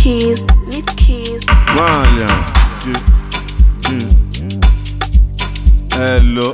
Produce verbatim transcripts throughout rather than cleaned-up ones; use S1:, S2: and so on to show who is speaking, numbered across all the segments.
S1: keys, leaf keys.
S2: Malian, hello.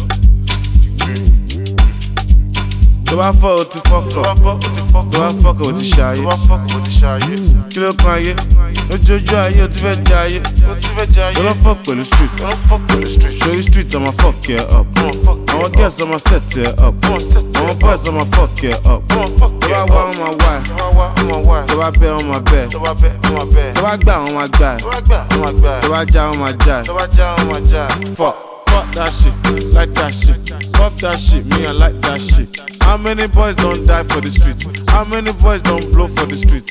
S2: Tó bá fọ́ o ti fọ́kọ̀, tó bá fọ́kọ̀ o ti ṣayé, kí ló kan ayé, lójoojú ayé o ti fẹ́ jẹ ayé, tó lọ fọ́ pẹ̀lú street, ṣorí street ọmọ fuck ẹ up, àwọn girls ọmọ set ẹ up, àwọn boys ọmọ fuck ẹ up, tó bá wá ọmọ wá ẹ, tó bá bẹ́ ọmọ bẹ́ ẹ, tó bá gbà ọmọ gbà ẹ, tó bá já ọmọ já ẹ, fuck. Fuck that shit, like that shit. Fuck that shit, me I like that shit. How many boys don't die for the street? How many boys don't blow for the street?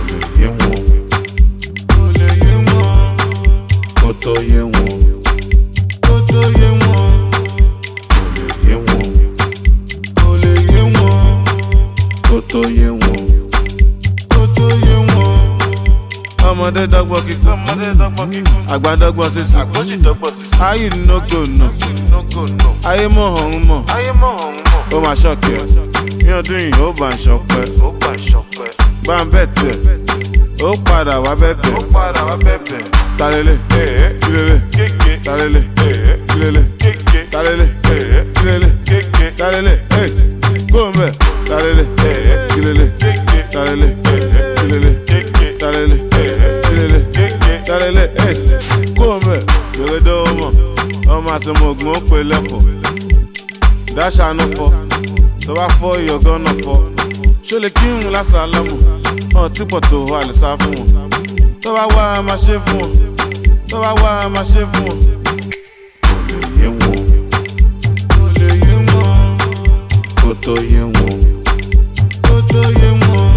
S2: Ole ye won, Koto ye won, Koto ye won, Ole ye won, Ole ye won, Koto ye won, Koto ye won. Ọmọdé dọ́gbọ́n kíkún, àgbà dọ́gbọ́n sísè, ayé no go no, ayé mọ̀ ọ̀hún mọ̀, ó máa ṣọ́ọ̀kì ẹ̀, ní ọdún yìí ó bá ń ṣọpẹ́, bá ń bẹ̀ tẹ̀, ó padà wá bẹ̀bẹ̀, talẹ́lẹ̀, kílélẹ̀, talẹ́lẹ̀, kílélẹ̀, talẹ́lẹ̀, kílélẹ̀, talẹ́lẹ̀, kó ń bẹ̀, talẹ́lẹ̀, kílélẹ̀, talẹ́lẹ̀, kílélẹ̀, talẹ́lẹ̀. Talele, eh, come, you're the woman. I'm as a mugmo, pay level. Dash I know for, so I for you're gonna for. Show the king last alamu, oh, tipo to while it's half moon. So I wear my chef, so I wear my chef. You won't, you won't, go to you won't, go to you won't.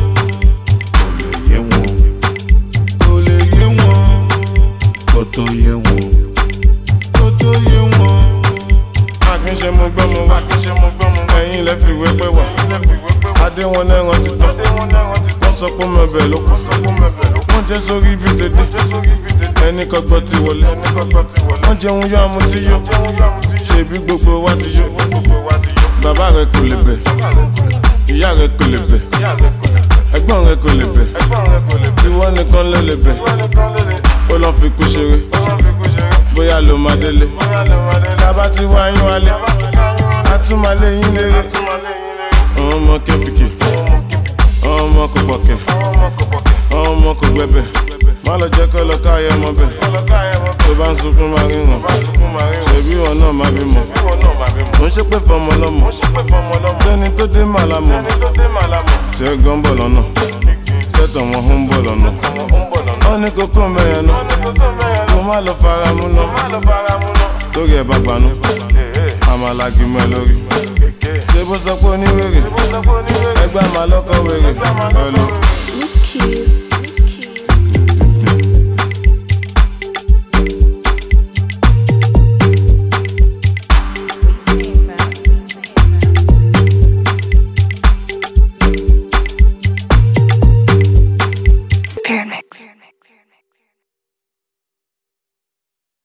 S2: Koto ye won, Koto ye won. Akin ṣe mo gbọ́ mo wá, ẹ̀yin lẹ fi wé pé wà. Adé wọn náà wọ́n ti tán, wọ́n sọ pé mo bẹ̀ ló kù. Wọ́n jẹ́ sórí ibi tètè, ẹni kọ́gbọ́ ti wọlé. Wọ́n jẹun yọ àmú tí yó, ṣèbí gbogbo wa ti yó. Bàbá rẹ̀ kò lè bẹ̀, ìyá rẹ̀ kò lè bẹ̀, ẹ̀gbọ́n rẹ̀ kò lè bẹ̀, ìwọ nìkan ló lè bẹ̀. Ó lọ fi kú ṣeré, bóyá ló máa délé. Tábà ti wá yín wálé, a tún máa lé yín léré. Àwọn ọmọ kẹ́pìkì, àwọn ọmọ kò pọ̀kẹ́, àwọn ọmọ kò gbẹ̀bẹ̀. Má lọ jẹ́ kó lọ káyọ̀ ọmọ bẹ̀. Tó bá ń sunkún máa rí wọn, ṣèbí wọn náà máa bí mọ̀. Mo ń ṣépè fọmọ lọ́mọ, lẹ́ni tó dé màlámọ̀. Tí ẹ gan bọ̀ lọ́nà, sẹ́tọ̀ wọn ń bọ̀ lọ́nà. Ó ní kókó mẹ́yẹn náà, kó má lọ fara mú náà. Lórí ẹ̀ bá gbanú, àmàlàgì mọ́ ẹ lórí. Ṣé bó sọ pé oníwèrè, ẹgbẹ́ àmàlọ́kọ̀ wèrè, hello.